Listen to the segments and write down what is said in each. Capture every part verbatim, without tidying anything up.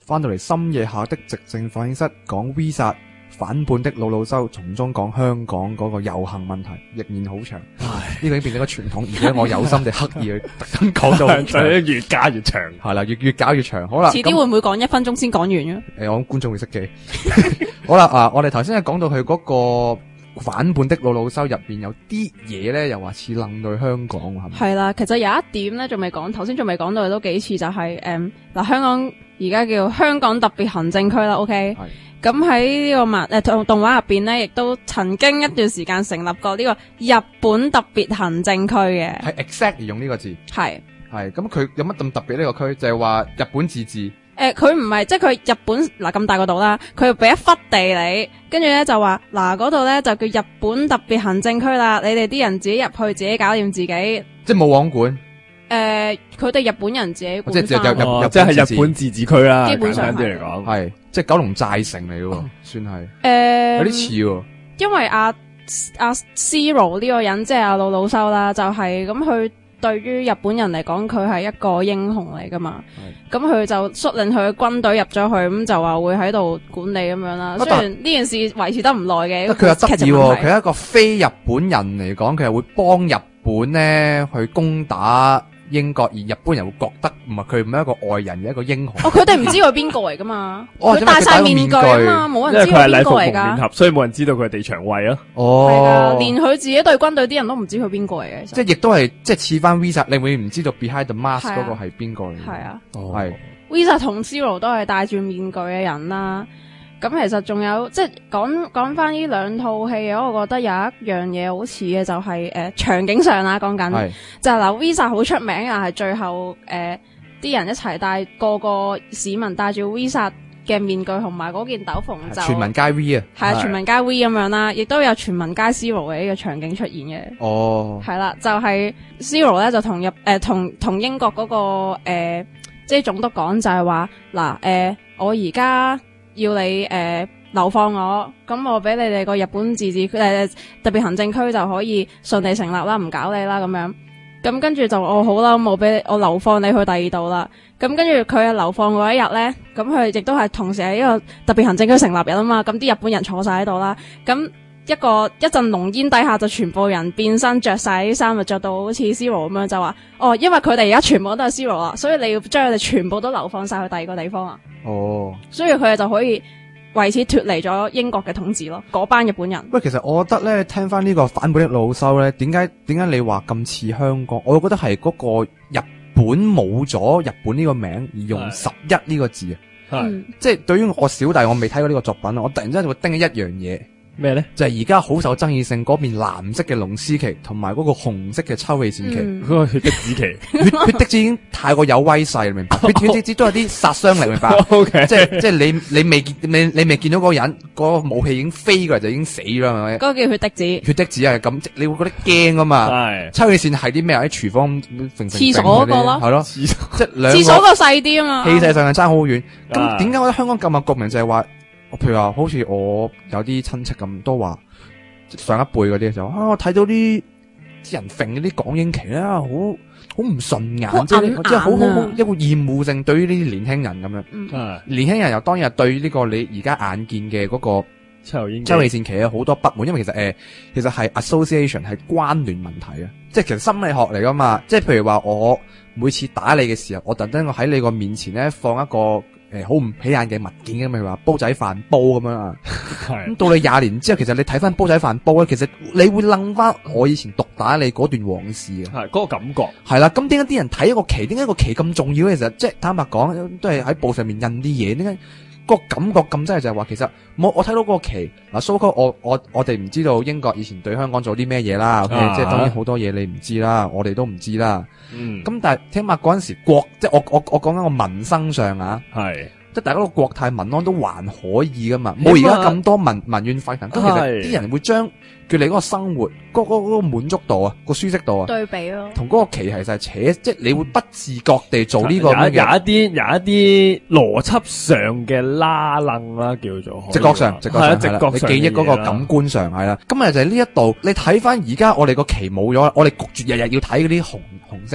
翻到嚟深夜下的寂靜放映室，講 V 殺反叛的魯魯修，從中講香港嗰個遊行問題，仍然好長。唉，呢個已經變成一個傳統，而且我有心地刻意去特登講到好長， 越加越長。 係啦，越越搞越長。好啦， 遲啲會唔會講一分鐘先講完嘅？ 誒、呃，我諗觀眾會識記。好啦，啊，我哋頭先係講到佢嗰個反叛的魯魯修入邊有啲嘢咧，又話似楞到香港，係咪？ 係啦，其實有一點咧，仲未講，頭先仲未講到，都幾次就係誒嗱，香港而家叫香港特別行政區啦 ，OK。咁喺呢個漫誒動動畫入邊咧，亦都曾經一段時間成立過呢個日本特別行政區嘅。 係 exactly 用呢個字。 係係咁，佢有乜咁特別呢個區？就係話日本自治。 誒，佢唔係，即係佢日本嗱咁大個島啦，佢俾一忽地你，跟住咧就話嗱嗰度咧就叫日本特別行政區啦，你哋啲人自己入去，自己搞掂自己。即係冇網管。 誒，佢哋日本人自己管即係日日日即係日本自治區啦， 基本上啲嚟講係即係九龍寨城嚟嘅喎，算係。 誒， 有啲似喎。因為阿阿 Zero 呢個人即係阿魯魯修啦，就係咁佢。對於日本人嚟講，佢係一個英雄嚟噶嘛，咁佢就率領佢嘅軍隊入咗去，咁就話會喺度管理咁樣啦。雖然呢件事維持得唔耐嘅， 佢又得意喎，佢係一個非日本人嚟講，佢係會幫日本咧去攻打英國，而日本人會覺得唔係佢唔係一個外人，而一個英雄。 哦，佢哋唔知佢係邊個嚟噶嘛？ 佢戴晒面具啊嘛，冇人知佢邊個嚟噶。 所以冇人知道佢係地長衛啊。 哦， 係啊，連佢自己對軍隊啲人都唔知佢邊個嚟嘅。 即係亦都係即係似翻 V 殺，你會唔知道 Behind the Mask 嗰個係邊個嚟？ 係啊， 係 V 殺同 Zero 都係戴住面具嘅人啦。咁其實仲有即係講講翻呢兩套戲，我覺得有一樣嘢好似嘅就係、是、誒、呃、場景上啦，講緊就係嗱 V 殺好出名啊，係最後誒啲、呃、人一齊戴個個市民戴住 V 殺嘅面具同埋嗰件斗篷就全民皆 V 啊， 係啊全民皆 V 咁樣啦，亦都有全民皆 Zero 嘅呢個場景出現嘅。 哦，係啦，就係、是、Zero 咧就同入誒同同英國嗰、那個誒、呃、即係總督講就係話嗱誒我而家。要你誒、呃、流放我，咁我俾你哋個日本自治區誒、呃、特別行政區就可以順利成立啦，唔搞你啦咁樣。咁跟住就我、哦、好啦，咁我俾我流放你去第二度啦。咁跟住佢流放嗰一日咧，咁佢亦都係同時喺呢個特別行政區成立日啊嘛。咁啲日本人坐晒喺度啦，咁一個一陣濃煙底下就全部人變身着晒啲衫，就着到好似 Zero 咁樣，就話哦，因為佢哋而家全部都係 Zero 啦，所以你要將佢哋全部都流放晒去第二個地方啊。哦，所以佢哋就可以為此脫離咗英國嘅統治咯。嗰班日本人。 喂，其實我覺得咧，聽翻呢個反叛的魯魯修咧，點解點解你話咁似香港？我覺得係嗰個日本冇咗日本呢個名，而用十一呢個字啊。係，即係對於我小弟，我未睇過呢個作品，我突然之間會叮一樣嘢。咩咧？就係而家好受爭議性嗰邊藍色嘅龍獅旗，同埋嗰個紅色嘅抽氣扇旗，嗰、嗯、個血滴子旗，血血滴子已經太過有威勢，明白？血血滴子都有啲殺傷力，明白？O K， 即係即係你你未見你你未見到嗰個人，嗰、嗰個武器已經飛過嚟就已經死啦，係咪？嗰個叫血滴子， 血滴子係咁，你會覺得驚噶嘛？係抽氣扇係啲咩？喺廚房廁所嗰個咯， 係咯，即係兩個廁所個細啲啊嘛， 氣勢上係爭好遠。咁點解我覺得香港咁有共鳴就係話？譬如話，好似我有啲親戚咁都話，上一輩嗰啲就啊，我睇到啲啲人揈嗰啲港英旗咧，好好唔順眼，即係即係好好好一個厭惡性對於呢啲年輕人咁樣。嗯、年輕人又當然係對呢個你而家眼見嘅嗰個抽氣扇旗啊好多不滿，因為其實誒、呃、其實係 association 係關聯問題啊，即係其實心理學嚟噶嘛。即係譬如話，我每次打你嘅時候，我特登我喺你個面前咧放一個。誒，好唔起眼嘅物件咁，譬如話煲仔飯煲咁樣啊。咁到你廿年之後，其實你睇翻煲仔飯煲咧，其實你會諗翻我以前毒打你嗰段往事嘅。係嗰、嗰個感覺。係啦，咁點解啲人睇一個旗？點解個旗咁重要咧？其實即係坦白講，都係喺布上面印啲嘢。點解個感覺咁真係就係話，其實我我睇到嗰個旗嗱，so called我我我哋唔知道英國以前對香港做啲咩嘢啦。OK，啊、即係當然好多嘢你唔知啦，我哋都唔知啦。嗯。咁但係聽聞嗰陣時國，即係我我我講緊個民生上啊。係。即係大家個國泰民安都還可以噶嘛，冇而家咁多民民怨沸騰。咁其實啲人會將佢哋嗰個生活，嗰、嗰個嗰個滿足度啊，個舒適度啊，對比咯，同嗰個旗其實係扯，即係你會不自覺地做呢、這個有。有有一啲有一啲邏輯上嘅拉楞啦，叫做直覺上，直覺上，直覺上你記憶嗰個感官上係啦。咁啊就係呢一度，你睇翻而家我哋個旗冇咗啦，我哋焗住日日要睇嗰啲紅紅色旗。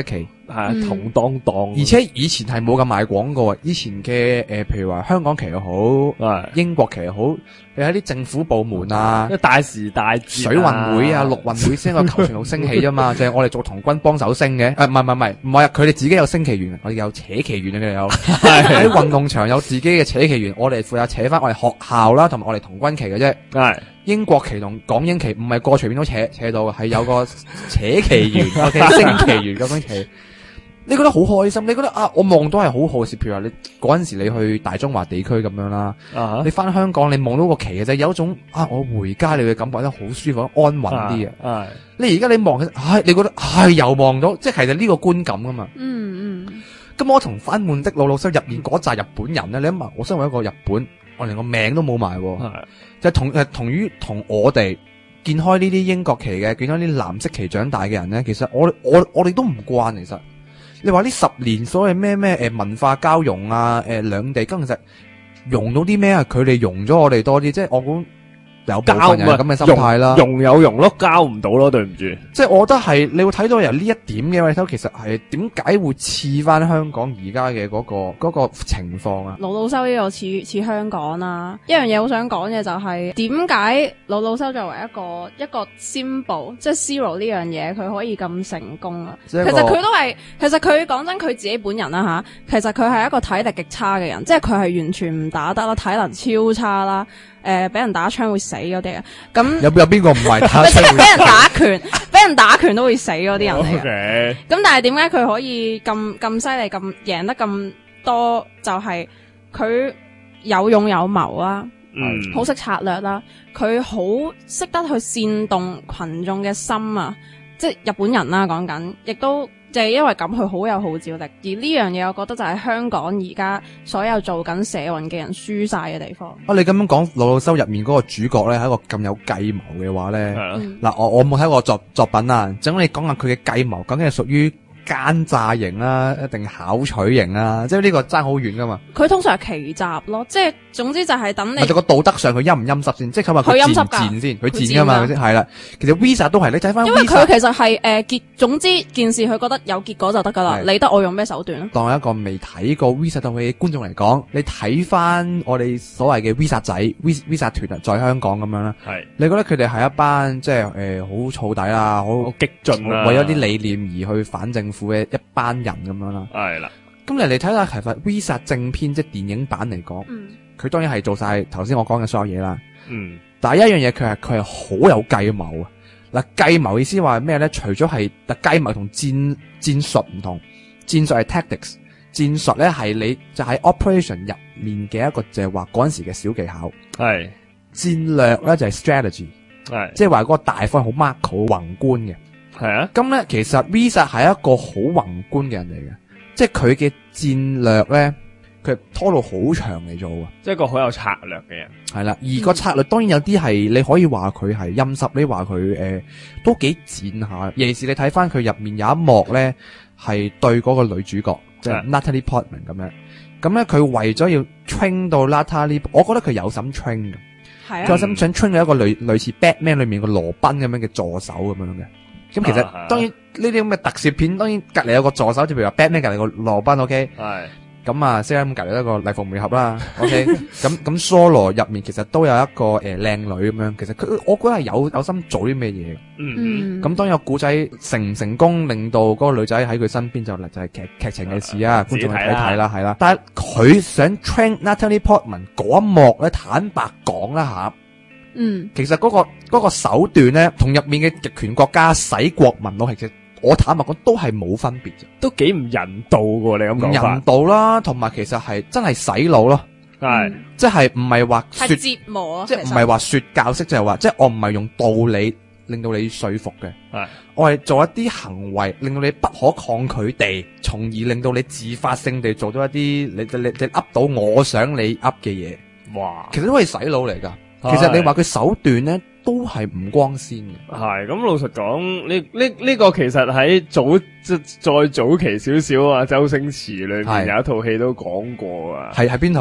係嗯同當當， 而且以前係冇咁賣廣告啊，以前嘅誒、呃，譬如話香港旗又好， 係英國旗又好，你喺啲政府部門啊。 大時大節水運會啊，陸運會先個球船度升起啫嘛，就係我哋做童軍幫手升嘅。誒，唔係唔係唔係，唔係啊，佢哋自己有升旗員，我哋有扯旗員啊，佢哋有喺運動場有自己嘅扯旗員，我哋負責扯翻我哋學校啦，同埋我哋童軍旗嘅啫。 係英國旗同港英旗唔係個隨便都扯扯到嘅，係有個扯旗員，OK，升旗員咁樣旗。你覺得好開心？你覺得啊，我望到係好好嘅，譬如話你嗰陣時你去大中華地區咁樣啦， 啊你翻香港你望到個旗嘅啫，有一種啊我回家你會感覺得好舒服、安穩啲嘅。 係你而家你望嘅，唉，你覺得唉又望到，即係其實呢個觀感噶嘛。 嗯嗯， 咁我同翻滿的老老修入面嗰扎日本人咧，你諗下，我身為一個日本，我連個名都冇埋， 係就同誒同於同我哋見開呢啲英國旗嘅，見開呢啲藍色旗長大嘅人咧，其實我我我哋都唔慣。其實你話呢十年所謂咩咩誒文化交融啊，誒、呃、兩地咁其實融到啲咩啊？佢哋融咗我哋多啲，即係我估有部分人咁嘅心態啦。 融有融咯，交唔到咯，對唔住。 即係我覺得係你會睇到由呢一點嘅，你睇其實係點解會似翻香港而家嘅嗰個嗰、嗰個情況啊？ 老老修呢個似似香港啦，一樣嘢好想講嘅就係點解老老修作為一個一個 symbol， 即係 zero 呢樣嘢，佢可以咁成功啊？其實佢都係，其實佢講真，佢自己本人啦吓，其實佢係一個體力極差嘅人，即係佢係完全唔打得啦，體能超差啦。誒、呃，俾人打槍會死嗰啲啊，咁有有邊個唔係打即係俾人打拳，俾人打拳都會死嗰啲人嚟嘅。 Okay. 咁但係點解佢可以咁咁犀利，咁贏得咁多？就係、是、佢有勇有謀啦， 嗯， 好識策略啦，佢好識得去煽動群眾嘅心啊！即係日本人啦，講緊，亦都。就係因為咁，佢好有號召力，而呢樣嘢，我覺得就係香港而家所有做緊社運嘅人輸晒嘅地方。 啊，你咁樣講老老修入面嗰個主角咧，係一個咁有計謀嘅話咧，嗱、嗯，我我冇睇過作作品啊，整你講下佢嘅計謀，究竟係屬於奸詐型啦，一定巧取型啦，即係呢個爭好遠噶嘛。 佢通常係奇襲咯，即係總之就係等你。 或者個道德上佢陰唔陰濕先，即係佢話佢賤唔賤先，佢賤噶嘛，佢先係啦。其實 Visa 都係你睇翻， 因為佢其實係誒結，總之件事佢覺得有結果就得噶啦，理得我用咩手段咯。 當一個未睇過 Visa 套戲嘅觀眾嚟講，你睇翻我哋所謂嘅 Visa 仔 Visa 團啊，在香港咁樣啦，係你覺得佢哋係一班即係誒好燥底啦，好激進啦， 為咗啲理念而去反政府嘅一班人咁樣啦，係啦。咁你嚟睇下，其實 Visa 正片即係電影版嚟講，佢、嗯、當然係做晒頭先我講嘅所有嘢啦。嗯，但係一樣嘢佢係佢係好有計謀啊！嗱，計謀意思話咩咧？除咗係，但計謀同戰戰術唔同，戰術係 tactics， 戰術咧係你就喺 operation 入面嘅一個就係話嗰陣時嘅小技巧，係戰略咧就係 strategy， 係即係話嗰個大方好 macro 宏觀嘅。係啊，咁咧其實 Visa 係一個好宏觀嘅人嚟嘅，即係佢嘅戰略咧，佢拖到好長嚟做啊， 即係一個好有策略嘅人。 係啦，而個策略當然有啲係你可以話佢係陰濕，你話佢誒都幾賤下。尤其是你睇翻佢入面有一幕咧，係對嗰個女主角即係 Natalie Portman 咁樣，咁咧佢為咗要 train 到 Natalie， 我覺得佢有心 train 嘅，係啊，佢有心想 train 到一個類類似 Batman 裏面個羅賓咁樣嘅助手咁樣嘅。咁其實、啊、當然呢啲咁嘅特攝片，當然隔籬有個助手，就譬如話 Batman 隔籬個羅賓 ，OK， 係咁啊 ，Sam 隔籬一個禮服美合啦 ，OK， 咁咁 Solo 入面其實都有一個誒靚、呃、女咁樣，其實佢我覺得係有有心做啲咩嘢，嗯，咁當然有古仔成唔成功，令到嗰個女仔喺佢身邊就就係劇劇情嘅事啊，觀眾去睇睇啦，係啦，但係佢想 train Natalie Portman 嗰一幕咧，坦白講啦吓。嗯，其實嗰、那個嗰、那個手段咧，同入面嘅極權國家洗國民咯，其實我坦白講都係冇分別啫，都幾唔人道噶，你咁講法。人道啦，同埋其實係真係洗腦咯，係、嗯，即係唔係話說折磨， 即係唔係話說教式，就係話，即係我唔係用道理令到你說服嘅，係，我係做一啲行為令到你不可抗拒地，從而令到你自發性地做到一啲你你你噏到我想你噏嘅嘢，哇，其實都係洗腦嚟噶。其實你話佢手段咧都係唔光鮮嘅，係咁老實講，呢呢呢個其實喺早即再早期少少啊，周星馳裏面有一套戲都講過啊，係係邊套啊？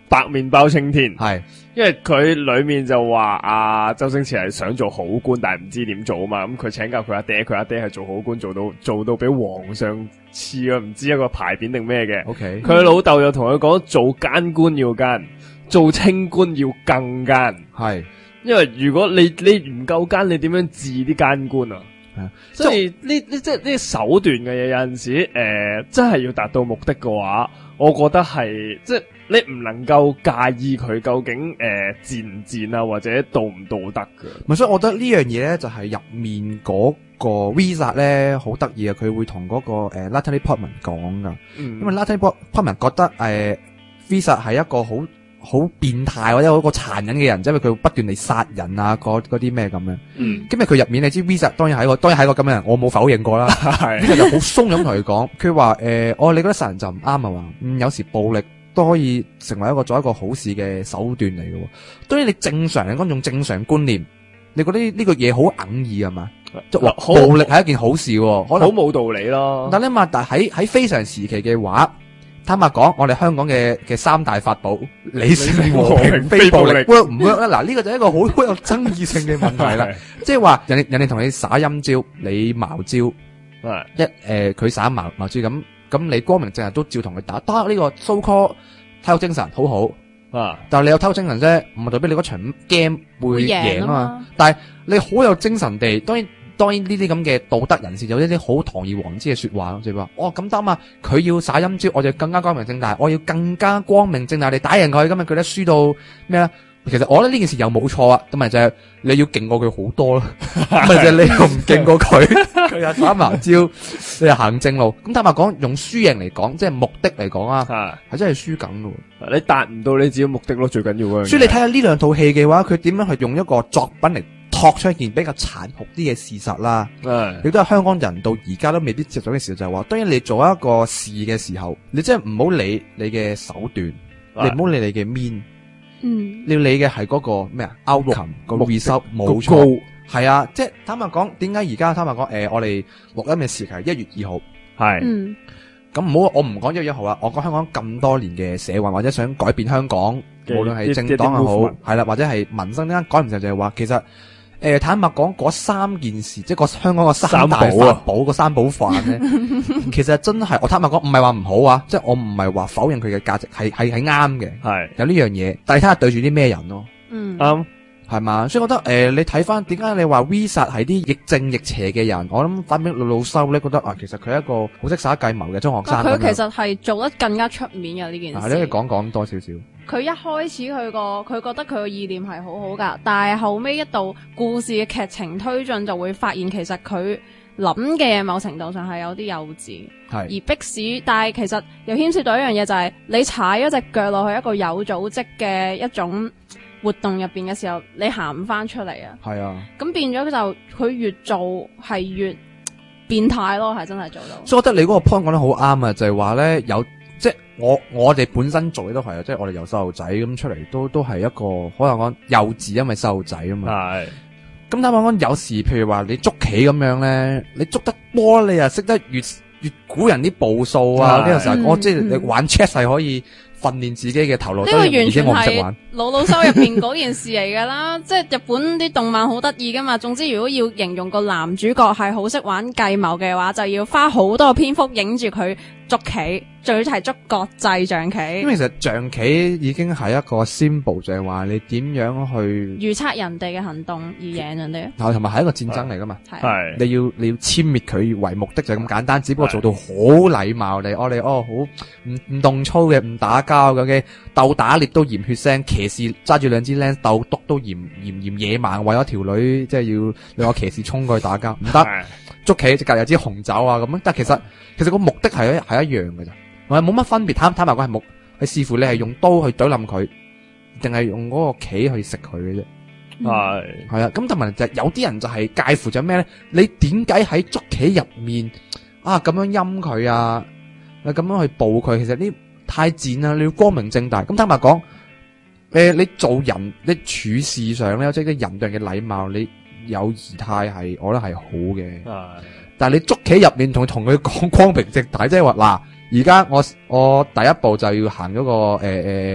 白面包青天， 係因為佢裏面就話啊，周星馳係想做好官，但係唔知點做啊嘛。咁佢請教佢阿爹，佢阿爹係做好官，做到做到俾皇上賜啊，唔知一個牌匾定咩嘅。 OK， 佢老豆又同佢講，做奸官要奸，做清官要更奸。 係， 因為如果你你唔夠奸，你點樣治啲奸官啊？所以呢呢即係呢啲手段嘅嘢，有陣時誒、呃，真係要達到目的嘅話，我覺得係即係你唔能夠介意佢究竟誒賤唔賤啊，或者道唔道德嘅。 咪所以我覺得呢樣嘢咧，就係入面嗰個 Visa 咧好得意啊！佢會同嗰、嗰個誒 Natalie Portman 講噶， 嗯、 因為 Natalie Portman 覺得誒、呃、Visa 係一個好好變態或者好個殘忍嘅人，因為佢會不斷地殺人啊，嗰嗰啲咩咁樣。 嗯， 今日佢入面你知 Visa 當然係一個當然係一個咁嘅人，我冇否認過啦。 係 ，Visa 就好鬆咁同佢講，佢話誒，哦，你覺得殺人就唔啱啊嘛？嗯，有時暴力都可以成為一個做一個好事嘅手段嚟嘅。當然你正常嚟講用正常觀念，你覺得呢個嘢好哽耳係嘛？即係話暴力係一件好事，可能好冇道理咯。 但係嘛，但係喺喺非常時期嘅話。坦白講，我哋香港嘅嘅三大法寶，理性和平非暴力 work 唔 work 咧？嗱，呢個就係一個好好有爭議性嘅問題啦。即係話人哋人哋同你耍陰招，你茅招，一誒佢耍茅茅招咁，咁你光明正大都照同佢打，得呢個 so call 體育精神好好啊。但係你有體育精神啫，唔係代表你嗰場 game 會贏啊嘛。但係你好有精神地，當然。當然呢啲咁嘅道德人士就有一啲好堂而皇之嘅說話咯，即係話哦咁得嘛，佢要耍陰招，我就更加光明正大，我要更加光明正大地打贏佢。今日佢咧輸到咩咧？其實我覺得呢件事又冇錯啊，咁咪就係你要勁過佢好多咯，咪就係你又唔勁過佢，佢又耍茅招，你又行正路。咁坦白講，用輸贏嚟講，即係目的嚟講啊，係真係輸緊噶。 你達唔到你自己目的咯，最緊要嗰樣。 所以你睇下呢兩套戲嘅話，佢點樣去用一個作品嚟托出一件比較殘酷啲嘅事實啦，亦都係香港人到而家都未必接受嘅事，就係話，當然你做一個事嘅時候，你真係唔好理你嘅手段，你唔好理你嘅面， 嗯， 你要理嘅係嗰個咩啊 outcome 個 result 冇錯，係啊，即係坦白講，點解而家坦白講，誒，我哋錄音嘅時期係一月二號， 係， 嗯， 咁唔好，我唔講一月一號啦，我講香港咁多年嘅社運或者想改變香港，無論係政黨又好，係啦，或者係民生呢間改唔成就係話，其實。誒、呃，坦白講，嗰三件事，即係個香港個三大法寶，個三寶飯咧，其實真係我坦白講，唔係話唔好啊，即係我唔係話否認佢嘅價值，係係係啱嘅，係有呢樣嘢，但係睇下對住啲咩人咯， 嗯， 啱係嘛，所以我覺得誒、呃，你睇翻點解你話 Visa 係啲亦正亦邪嘅人，我諗反面老老修咧覺得啊，其實佢係一個好識耍計謀嘅中學生， 佢其實係做得更加出面嘅呢件事， 係你可以講講多少少。 佢一開始佢個佢覺得佢個意念係好好噶，但係後尾一到故事嘅劇情推進，就會發現其實佢諗嘅某程度上係有啲幼稚，係而迫使，但係其實又牽涉到一樣嘢，就係你踩咗隻腳落去一個有組織嘅一種活動入邊嘅時候，你行唔翻出嚟啊！係啊，咁變咗就佢越做係越變態咯，係真係做到。所以我覺得你嗰個 point 講得好啱啊，就係話咧有。即係我我哋本身做嘅都係啊，即係我哋由細路仔咁出嚟都都係一個可能講幼稚，因為細路仔啊嘛。係。咁坦白講，有時譬如話你捉棋咁樣咧，你捉得多，你又識得越越估人啲步數啊。呢個時候我即係你玩 chess 係可以訓練自己嘅頭腦。呢個完全係老老修入邊嗰件事嚟噶啦，即係日本啲動漫好得意噶嘛。總之如果要形容個男主角係好識玩計謀嘅話，就要花好多篇幅影住佢捉棋。最係捉國際象棋，咁其實象棋已經係一個 symbol，就係話你點樣去預測人哋嘅行動而贏人哋，同埋係一個戰爭嚟噶嘛，係你要你要殲滅佢為目的就係咁簡單，只不過做到好禮貌地，我哋哦好唔唔動粗嘅，唔打交嘅，鬥打獵都嫌血腥，騎士揸住兩支 lance 鬥督都嫌嫌嫌野蠻，為咗條女即係要兩個騎士衝過去打交，唔得，捉棋即隔有支紅酒啊咁樣，但係其實其實個目的係係一樣嘅咋。我係冇乜分別，坦坦白講係冇，係視乎你係用刀去懟冧佢，定係用嗰個棋去食佢嘅啫。係係啊，咁同埋就係有啲人就係介乎咗咩咧？你點解喺捉棋入面啊咁樣陰佢啊？咁樣去捕佢？其實呢太賤啦！你要光明正大。咁坦白講，誒、呃，你做人，你處事上咧，即係啲人對人嘅禮貌，你有儀態係，我覺得係好嘅。係，但係你捉棋入面同同佢講光明正大，即係話嗱。而家我我第一步就要行嗰、那個誒誒、呃、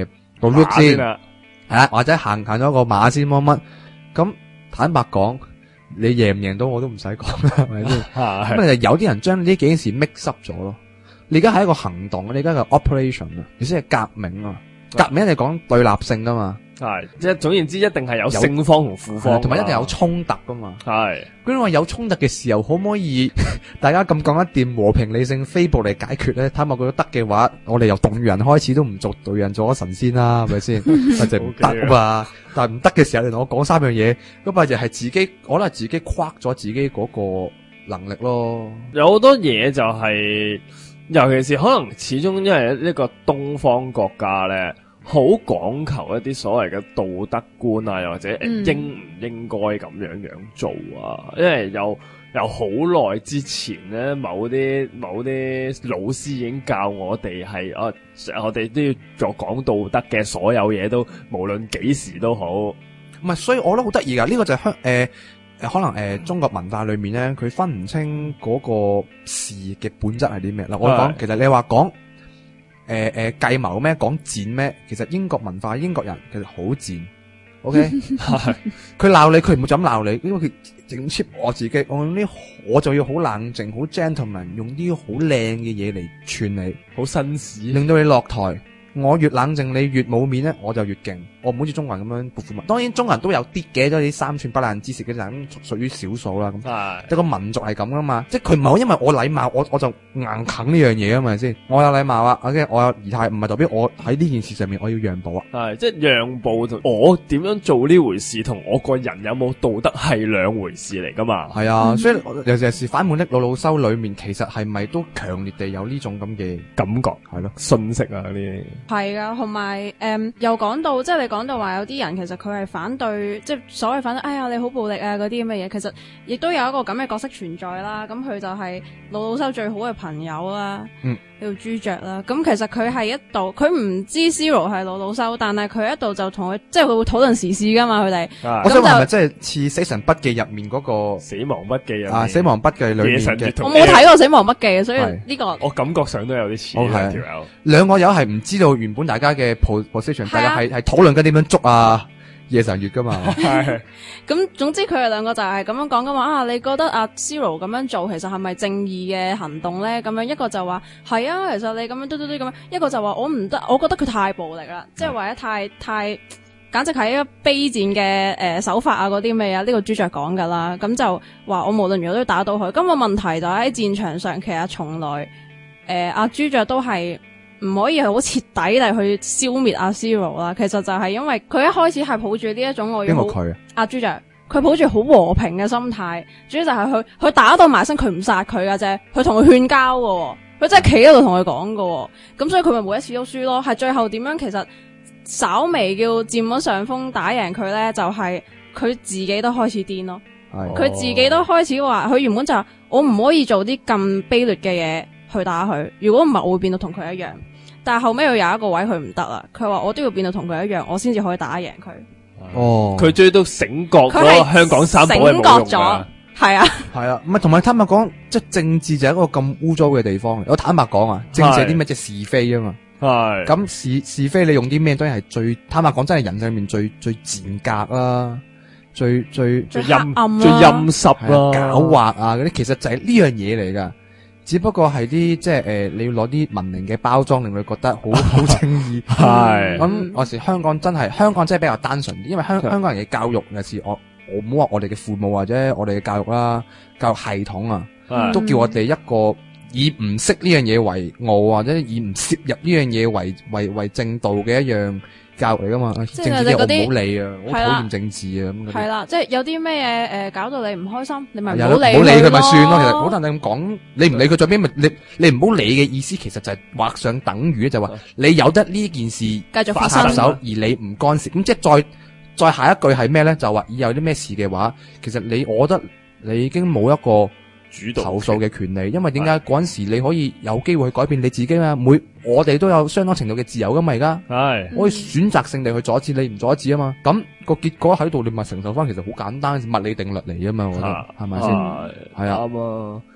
個 route 先， 啦， 係啦，或者行行咗個馬先乜乜。咁坦白講，你贏唔贏到我都唔使講啦，係咪先？咁你就有啲人將呢幾件事 mix up 咗咯。你而家係一個行動，你而家係 operation 啊，你先係革命啊。革命係講對立性噶嘛， 係即係總言之，一定係有勝方同負方， 同埋一定有衝突噶嘛。 係咁你話有衝突嘅時候，可唔可以大家咁講一掂和平理性非暴力解決咧？睇下佢得嘅話，我哋由動員人開始都唔做動員人做咗神仙啦，係咪先？或者唔得嘛？但係唔得嘅時候，你同我講三樣嘢，咁咪就係自己，可能係自己框咗自己嗰個能力咯。 有好多嘢就係、是，尤其是可能始終因為呢個東方國家咧。好講求一啲所謂嘅道德觀啊，又或者應唔應該咁樣樣做啊？嗯、因為有有好耐之前咧，某啲某啲老師已經教我哋係啊，我哋都要做講道德嘅，所有嘢都無論幾時都好。 唔係，所以我覺得好得意噶。呢、這個就係香誒誒，可能誒、呃、中國文化裏面咧，佢分唔清嗰個事嘅本質係啲咩嗱。我講，其實你話講。誒誒，計謀咩？講賤咩？其實英國文化，英國人其實好賤。O K，佢鬧你，佢唔會就咁鬧你，因為佢整 cheap 我自己，我用啲我就要好冷靜，好 gentleman，用啲好靚嘅嘢嚟串你， 好紳士， 令到你落台。我越冷靜，你越冇面咧，我就越勁。我唔好似中國人咁樣潑婦物。當然，中國人都有啲嘅，都啲三寸不爛之舌嘅人，屬於少數啦。咁，即係個民族係咁噶嘛。即係佢唔係好因為我禮貌，我我就硬啃呢樣嘢啊嘛先。我有禮貌啊，我嘅我有儀態，唔係代表我喺呢件事上面我要讓步啊。 係即係讓步同我點樣做呢回事，同我個人有冇道德係兩回事嚟噶嘛。 係啊，所以尤其是反叛的魯魯修裏面，其實係咪都強烈地有呢種咁嘅感覺？係咯，信息啊呢啲。 係噶，同埋誒，又講到即係你講到話有啲人其實佢係反對，即係所謂反對，哎呀你好暴力啊嗰啲咁嘅嘢，其實亦都有一個咁嘅角色存在啦。咁佢就係魯魯修最好嘅朋友啦，嗯，叫朱雀啦。咁其實佢係一度，佢唔知 Zero 係魯魯修，但係佢一度就同佢，即係佢會討論時事噶嘛，佢哋。 我想問係咪即係似《死神筆記》入面嗰個死亡筆記啊？死亡筆記裏面嘅， 我冇睇過《死亡筆記》，所以呢個我感覺上都有啲似兩條友。 兩個友係唔知道原本大家嘅 position，大家係係討論緊點樣捉啊夜神月噶嘛。 係咁，總之佢哋兩個就係咁樣講噶嘛。啊，你覺得阿 Zero 咁樣做，其實係咪正義嘅行動咧？咁樣一個就話係啊，其實你咁樣嘟嘟嘟咁樣，一個就話我唔得，我覺得佢太暴力啦，即係或者太太。簡直係一個卑賤嘅誒手法啊！嗰啲咩啊？呢個朱雀講噶啦，咁就話我無論如何都要打到佢。咁個問題就喺戰場上，其實從來誒阿朱雀都係唔可以係好徹底嚟去消滅阿 Zero 啦。其實就係因為佢一開始係抱住呢一種我要邊個佢啊？阿朱雀佢抱住好和平嘅心態，主要就係佢佢打到埋身，佢唔殺佢噶啫，佢同佢勸交喎，佢真係企喺度同佢講喎。咁所以佢咪每一次都輸咯。係最後點樣其實？稍微叫佔咗上風打贏佢咧，就係、是、佢自己都開始癲咯。佢自己都開始話，佢原本就話我唔可以做啲咁卑劣嘅嘢去打佢。如果唔係，我會變到同佢一樣。但係後尾又有一個位佢唔得啦，佢話我都要變到同佢一樣，我先至可以打贏佢。 哦， 佢終於都醒覺咗香港三寶係冇用㗎。 係啊， 係啊，唔係同埋坦白講，即係政治就係一個咁污糟嘅地方。我坦白講啊，政治係啲咩即係是非啊嘛。係咁是是非，你用啲咩都係最坦白講，真係人上面最最賤格啦，最最最陰最陰濕啦， 狡猾啊嗰啲，其實就係呢樣嘢嚟噶。只不過係啲即係誒，你要攞啲文明嘅包裝，令佢覺得好好正義。係咁，有時香港真係香港真係比較單純啲，因為香香港人嘅教育有時我我唔好話我哋嘅父母或者我哋嘅教育啦，教育系統啊，都叫我哋一個。以唔識呢樣嘢為傲，或者以唔涉入呢樣嘢為為為正道嘅一樣教育嚟噶嘛？政治啲我唔好理啊，好討厭政治啊咁。 係啦，即係有啲咩嘢誒搞到你唔開心，你咪唔好理佢咪算咯。其實好多人咁講，你唔理佢最邊咪你你唔好理嘅意思，其實就係畫上等於，就係話你有得呢件事繼續發生， 而你唔干涉。咁即係再再下一句係咩咧？就話以後有啲咩事嘅話，其實你我覺得你已經冇一個主導投訴嘅權利，因為點解嗰陣時你可以有機會去改變你自己嘛？每我哋都有相當程度嘅自由噶嘛，而家係可以選擇性地去阻止你唔阻止啊嘛。咁個結果喺度，你咪承受翻，其實好簡單，物理定律嚟啊嘛。我覺得係咪先？係啊， 啱啊。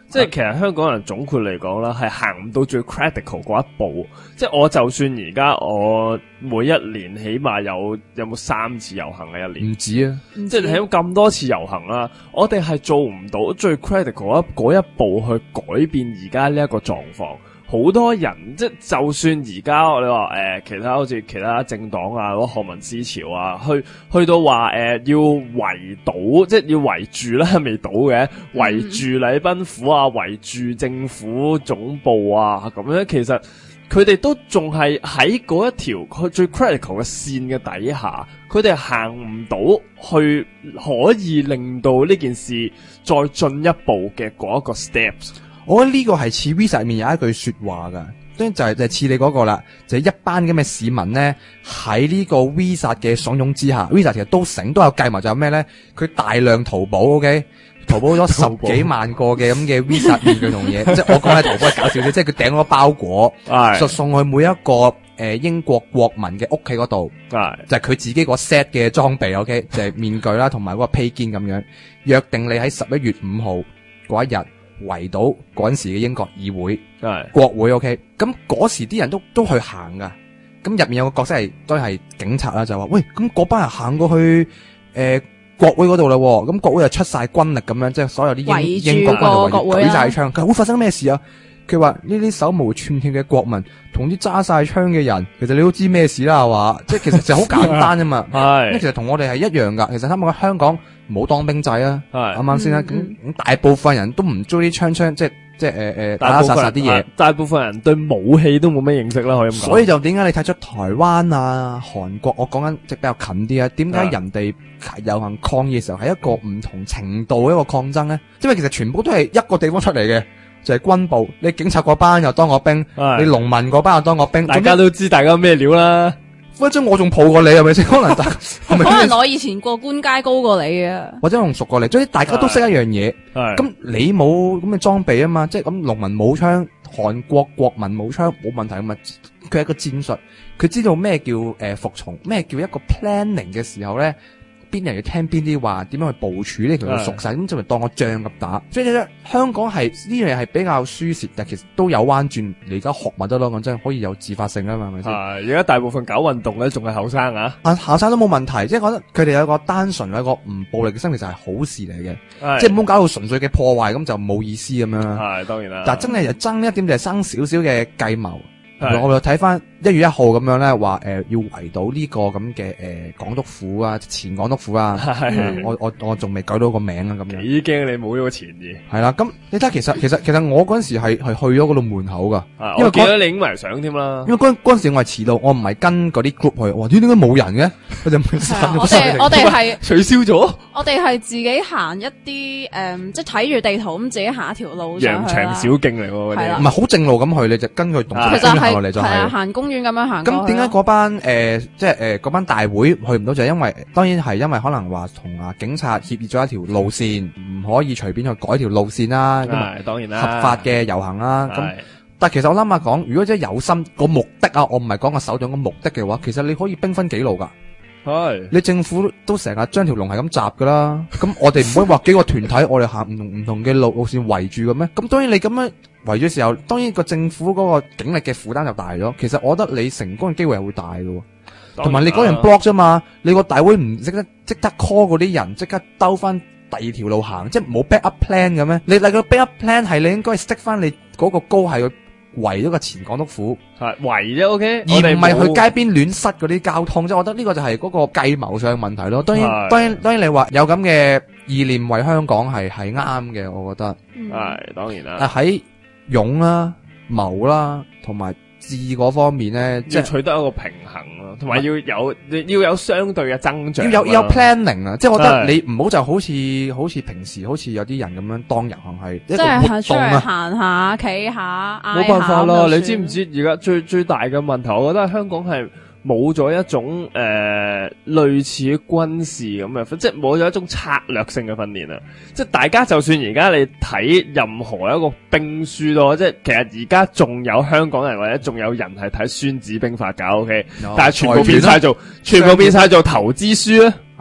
即係其實香港人總括嚟講啦，係行唔到最 critical 嗰一步。即係我就算而家我每一年起碼有有冇三次遊行嘅一年， 唔止啊！ 即係睇咁多次遊行啦，我哋係做唔到最 critical 一嗰一步去改變而家呢一個狀況。好多人即係就算而家你話誒、呃、其他好似其他政黨啊，嗰學民思潮啊，去去到話誒、呃、要圍堵，即係要圍住啦，未堵嘅，圍住禮賓府啊，圍住政府總部啊，咁樣其實佢哋都仲係喺嗰一條佢最 critical 嘅線嘅底下，佢哋行唔到去可以令到呢件事再進一步嘅嗰一個 steps。 我覺得呢個係似 Visa 入面有一句說話噶，就係就係似你嗰個啦，就係、是、一班咁嘅市民咧喺呢個 Visa 嘅慫恿之下，Visa 其實都成都有計埋，就係咩咧？佢大量淘寶 ，OK， 淘寶咗十幾萬個嘅咁嘅 Visa 面具同嘢，即係我講喺淘寶係搞笑啲，即係佢訂咗個包裹，就送去每一個誒、呃、英國國民嘅屋企嗰度，就係佢自己個 set 嘅裝備 ，OK， 就係面具啦，同埋嗰個披肩咁樣，約定你喺十一月五號嗰一日。圍到嗰陣時嘅英國議會、國會 OK， 咁嗰時啲人都都去行噶，咁入面有個角色係都係警察啦，就話喂，咁嗰班人行過去誒、呃、國會嗰度啦，咁國會就出晒軍力咁樣，即係所有啲英英國軍就舉晒槍，佢會發生咩事啊？佢話呢啲手無寸鐵嘅國民同啲揸晒槍嘅人，其實你都知咩事啦，係嘛？即係其實就好簡單啫嘛。係，其實同我哋係一樣噶。其實啱啱香港冇當兵仔啊，啱啱先啦。咁、嗯、大部分人都唔中意啲槍槍，即係即係誒誒打打殺殺啲嘢。大部分人對武器都冇咩認識啦，可以咁講。所以就點解你睇出台灣啊、韓國，我講緊即係比較近啲啊？點解人哋遊行抗議嘅時候係一個唔同程度嘅一個抗爭咧？因為其實全部都係一個地方出嚟嘅。就係、是、軍部，你警察嗰班又當我兵，你農民嗰班又當我兵，大家都知大家咩料啦。或者我仲抱過你係咪先？可能大可能我以前過官階高過你啊， 或者仲熟過你，總之大家都識一樣嘢。咁你冇咁嘅裝備啊嘛，即係咁農民冇槍，韓國國民冇槍冇問題啊嘛。佢係一個戰術，佢知道咩叫誒、呃、服從，咩叫一個 planning 嘅時候咧。邊人要聽邊啲話，點樣去部署呢？佢熟晒，咁就咪當個仗咁打。所以咧，香港係呢樣嘢係比較輸蝕，但其實都有彎轉。你而家學咪得咯，講真，可以有自發性啊嘛，係咪先？係而家大部分搞運動咧，仲係後生啊。啊，後生都冇問題，即係覺得佢哋有一個單純有一個唔暴力嘅生活，其實係好事嚟嘅。即係唔好搞到純粹嘅破壞，咁就冇意思咁樣啦。係當然啦。但係真係就爭一點就係生少少嘅計謀。我又睇翻一月一號咁樣咧，話誒、呃、要圍到呢個咁嘅誒港督府啊，前港督府啊，嗯、我我我仲未改到個名啊，咁樣。幾驚你冇咗個前字。係啦，咁你睇其實其實其實我嗰陣時係係去咗嗰度門口噶，因為記得你影埋相添啦。因為嗰嗰陣時我係遲到，我唔係跟嗰啲 group 去，哇！點解冇人嘅？佢就我哋我哋係取消咗。我哋係自己行一啲誒、嗯，即係睇住地圖咁自己行一條路上去。羊腸小徑嚟喎，係啦，唔係好正路咁去，你就根據動作先行落嚟就係。係啊，行公園咁樣行。咁點解嗰班誒、呃，即係誒嗰班大會去唔到？就係因為當然係因為可能話同啊警察協議咗一條路線，唔可以隨便去改條路線啦。係當然啦，合法嘅遊行啦。咁但係其實我諗下講，如果真係有心個目的啊，我唔係講個手段個目的嘅話，其實你可以兵分幾路噶。係你政府都成日將條龍係咁閘噶啦，咁我哋唔可以話幾個團體我哋行唔同唔同嘅路路線圍住嘅咩？咁當然你咁樣圍住嘅時候，當然個政府嗰個警力嘅負擔就大咗。其實我覺得你成功嘅機會係會大嘅，同埋你嗰人 block 啫嘛，你個大會唔識得即刻 call 嗰啲人，即刻兜翻第二條路行，即係冇 back up plan 嘅咩？你你個 back up plan 係你應該 stick 翻你嗰個高係去圍咗個前港督府，係圍啫 ，OK，而唔係去街邊亂塞嗰啲交通。即係我覺得呢個就係嗰個計謀上嘅問題咯。當然，當然，當然你話有咁嘅意念為香港係係啱嘅，我覺得係當然啦。喺勇啦、謀啦同埋智嗰方面咧，即係取得一個平衡咯，同埋要有要有相對嘅增長，要有有 planning 啊！即係我覺得你唔好就好似好似平時好似有啲人咁樣當遊行係一個活動啊，出去行下、企下，冇辦法啦！你知唔知而家最最大嘅問題？我覺得香港係冇咗一種誒、呃、類似軍事咁嘅，即係冇咗一種策略性嘅訓練啊！即係大家就算而家你睇任何一個兵書咯，即係其實而家仲有香港人或者仲有人係睇《孫子兵法》噶 ，OK，、no, 但係全部變晒做，全部變晒做投資書啊！係啊，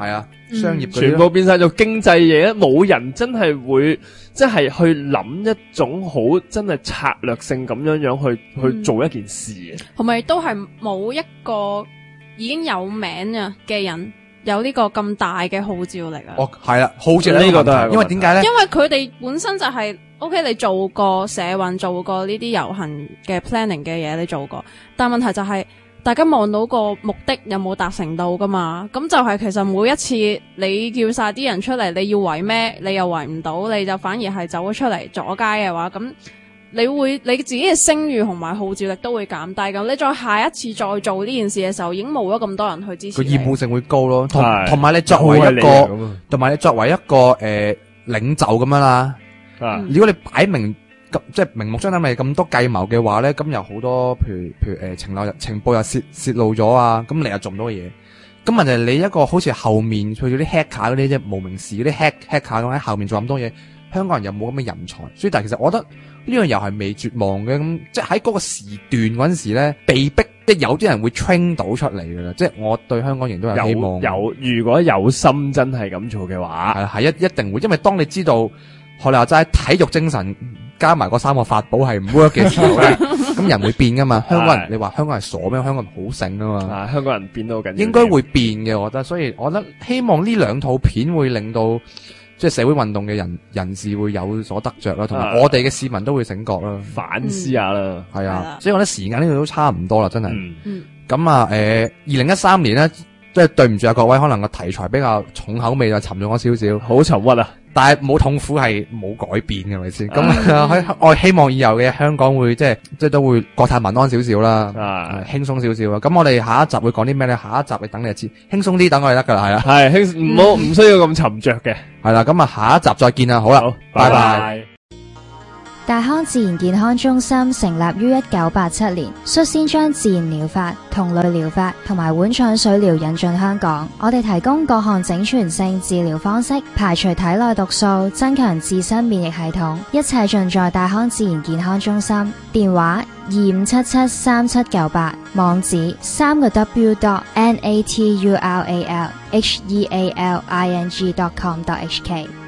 商業嗰啲全部變晒做經濟嘢，冇人真係會即係去諗一種好真係策略性咁樣樣去、嗯、去做一件事嘅， 同埋都係冇一個已經有名啊嘅人有呢個咁大嘅號召力啊。 哦，係啦，號召力呢個都係，因為點解咧？ 因為佢哋本身就係、是、OK， 你做過社運，做過呢啲遊行嘅 planning 嘅嘢，你做過，但問題就係、是。大家望到個目的有冇達成到噶嘛？咁就係其實每一次你叫晒啲人出嚟，你要圍咩？你又圍唔到，你就反而係走咗出嚟阻街嘅話，咁你會你自己嘅聲譽同埋號召力都會減低咁。你再下一次再做呢件事嘅時候，已經冇咗咁多人去支持你。 個義務性會高咯，同同埋你作為一個，同埋你作為一個誒、呃、領袖咁樣啦。啊、如果你擺明咁即係明目張膽咪咁多計謀嘅話咧，咁有好多譬如譬如誒、呃、情報情報又泄泄露咗啊，咁你又做唔到嘅嘢。咁問題你一個好似後面去咗啲 hacker 嗰啲即係無名氏嗰啲 hack hacker 咁喺後面做咁多嘢，香港人又冇咁嘅人才，所以但係其實我覺得呢樣又係未絕望嘅。咁即係喺嗰個時段嗰陣時咧，被逼即係有啲人會 train 到出嚟㗎啦。即係我對香港人都有希望。有，有如果有心真係咁做嘅話，係係一一定會，因為當你知道學你話齋體育精神。加埋嗰三個法寶係唔 work 嘅時候咧，咁人會變噶嘛？香港人，你話香港人傻咩？香港人好醒噶嘛？啊，香港人變到緊，應該會變嘅，我覺得。所以我覺得希望呢兩套片會令到即係社會運動嘅人人士會有所得着啦，同埋我哋嘅市民都會醒覺啦，反思下啦。係、嗯、啊，所以我覺得時間呢度都差唔多啦，真係。嗯。咁啊，誒、呃，二零一三年咧，即係對唔住啊各位，可能個題材比較重口味，就沉重咗少少，好沉鬱啊。但係冇痛苦係冇改變嘅，係咪先？咁喺我希望以後嘅香港會即係即係都會國泰民安少少啦，啊，輕鬆少少啦。咁我哋下一集會講啲咩咧？下一集你等你就知，輕鬆啲等我哋得噶啦，係啦，係輕唔好唔需要咁沉着嘅，係啦。咁啊下一集再見啦，好啦，好，拜拜。 大康自然健康中心成立於一九八七年，率先將自然療法、同類療法同埋碗廠水療引進香港。我哋提供各項整全性治療方式，排除體內毒素，增強自身免疫系統，一切盡在大康自然健康中心。電話二五七七三七九八，網址三個 w dot n a t u r a l h e a l i n g dot com dot h k。